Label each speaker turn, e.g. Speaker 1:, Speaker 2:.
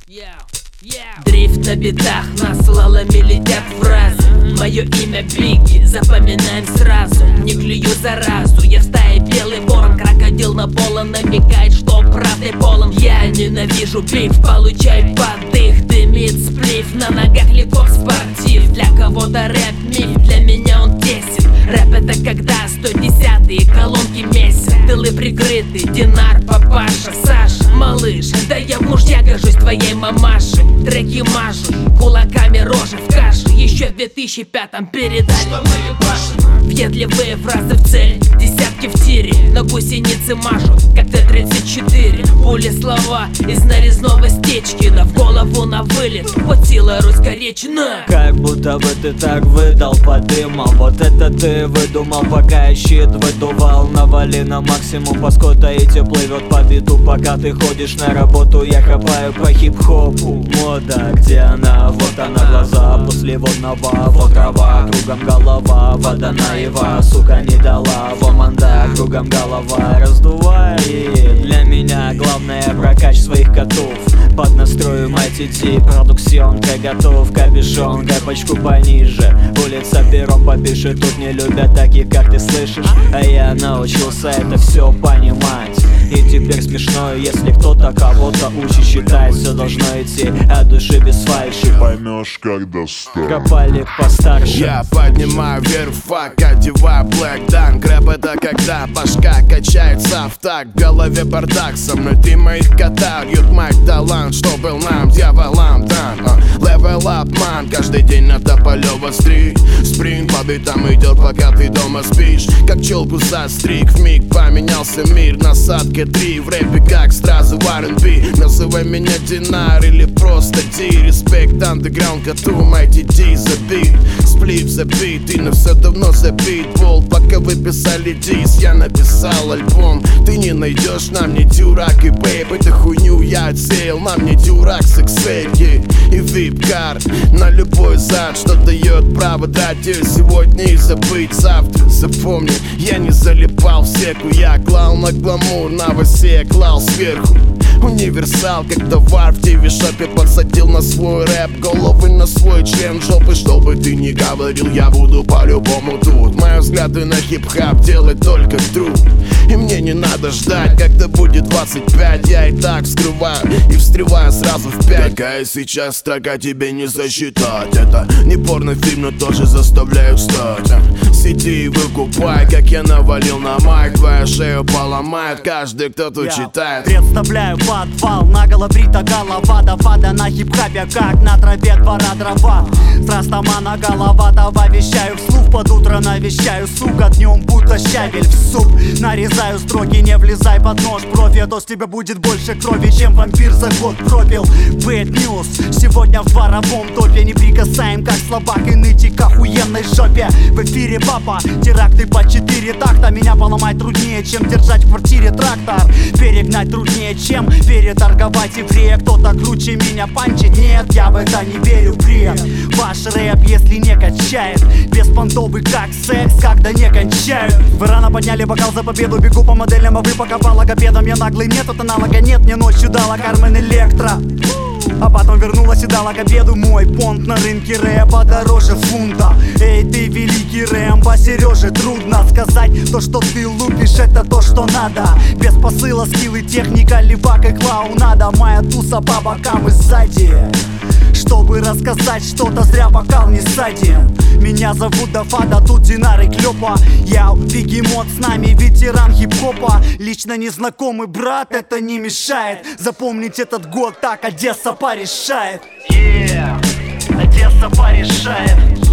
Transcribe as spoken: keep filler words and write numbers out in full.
Speaker 1: Дрифт на битах, на слаломе летят фразы. Мое имя Бигги, запоминаем сразу. Не клюю заразу, я в стае белый ворон. Крокодил на пола намекает, что правдой полон. Я ненавижу биф, получай подых. Дымит сплив, на ногах легко в спортив. Для кого-то рэп миф, для меня он тесен. Рэп это когда сто десятые колонки месяц. Тылы прикрыты, Динар, папаша, Саша, малыш. Да я в мужья гожусь твоей мамаши. Треки мажу, кулаками рожи в каше. Еще в две тысячи пятом передали, что мы ебашим. Въедливые фразы в цель, десятки в тире. На гусеницы мажут, как Т тридцать четыре. Пули слова из нарезного Стечкина. В голову на вылет, вот сила русской речи, на.
Speaker 2: Как будто бы ты так выдал по дымам. Вот это ты выдумал, пока я щит выдувал. Навали на максимум, поскотаете плывет по биту. Пока ты ходишь на работу, я хапаю по хип-хопу. Мода, где она? Вот она, глаза после водного. Вот трава, кругом голова, вода наива. Сука не дала, воманда, кругом голова раздувает. Для меня главное прокач своих котов. Под настроем ай ти ди, продукционка готов. Кабишон, капочку пониже. Улица пером попишет, тут не любят таких, как ты слышишь. А я научился это все понимать. И теперь смешно, если кто-то кого-то учит. Считать, все должно идти от души без фальши.
Speaker 3: Поймешь, когда станешь.
Speaker 2: Копали постарше.
Speaker 4: Я поднимаю вверх фак, одеваю блэк дан. Грэп это когда башка качается в так. В голове бардак, со мной три моих кота. Льют мой талант, что был нам, дьяволам дан. Level up, man, каждый день на Тополёва стрит. Спринг по битам идет, пока ты дома спишь. Как челку застриг, вмиг поменялся мир. Насадка три, в рэпе как стразы в ар энд би. Называй меня Динар или просто Ди. Респект андеграунд, готовым ай ти ди забит. Сплив забит, и на все давно забит. Бол, пока вы писали дис, я написал альбом. Ты не найдешь на мне дюрак и бейб. Эту хуйню я отсеял, на мне дюрак с иксель, yeah. И вип-карт на любой зад, что дает право тратить сегодня и забыть завтра. Запомни, я не залипал в секу, я клал на гламур, на восе клал сверху. Универсал, как товар в ти ви-шопе. Подсадил на свой рэп, головы на свой член жопы. Что бы ты ни говорил, я буду по-любому тут. Мои взгляды на хип-хап делать только труд. И мне не надо ждать, когда будет двадцать пять. Я и так вскрываю и встреваю сразу в пять. Какая сейчас строка тебе не засчитать. Это не порнофильм, но тоже заставляют встать. Сиди и выкупай, как я навалил на майк. Твою шею поломает каждый, кто тут читает.
Speaker 5: Представляю подвал, наголо брита голова. Да вода на хип-хапе, как на траве двора дрова. С растамана голова, давай вещаю вслух. Под утро навещаю, сука, днем будто щавель в суп. Нарезаю строки, не влезай под нож, профи. А то с тебя будет больше крови, чем вампир за год пропил. Bad News, сегодня в дворовом топе. Не прикасаем, как слабак, и нытик к охуенной жопе. В эфире папа, теракты по четыре такта. Меня поломать труднее, чем держать в квартире трактор. Перегнать труднее, чем переторговать еврея. Кто-то круче меня панчит, нет, я в это не верю, бред. Ваш рэп, если не качает, беспонтовый как секс, когда не кончают. Вы рано подняли бокал за победу, бегу по моделям, а вы пока по логопедам. Я наглый метод, аналога нет, мне ночью дала Кармен Электро. А потом вернулась и дала к обеду. Мой понт на рынке рэпа дороже фунта. Эй, ты великий Рэмбо, Сереже, трудно сказать. То, что ты лупишь, это то, что надо. Без посыла, скиллы, техника, левак и клоунада. Моя туса по бокам и сзади. Чтобы рассказать что-то, зря бокал не ссадим. Меня зовут Дафада, тут Динар и Клёпа. Я бегемот, с нами ветеран хип-хопа. Лично незнакомый брат, это не мешает запомнить этот год, так Одесса порешает. Yeah, Одесса порешает.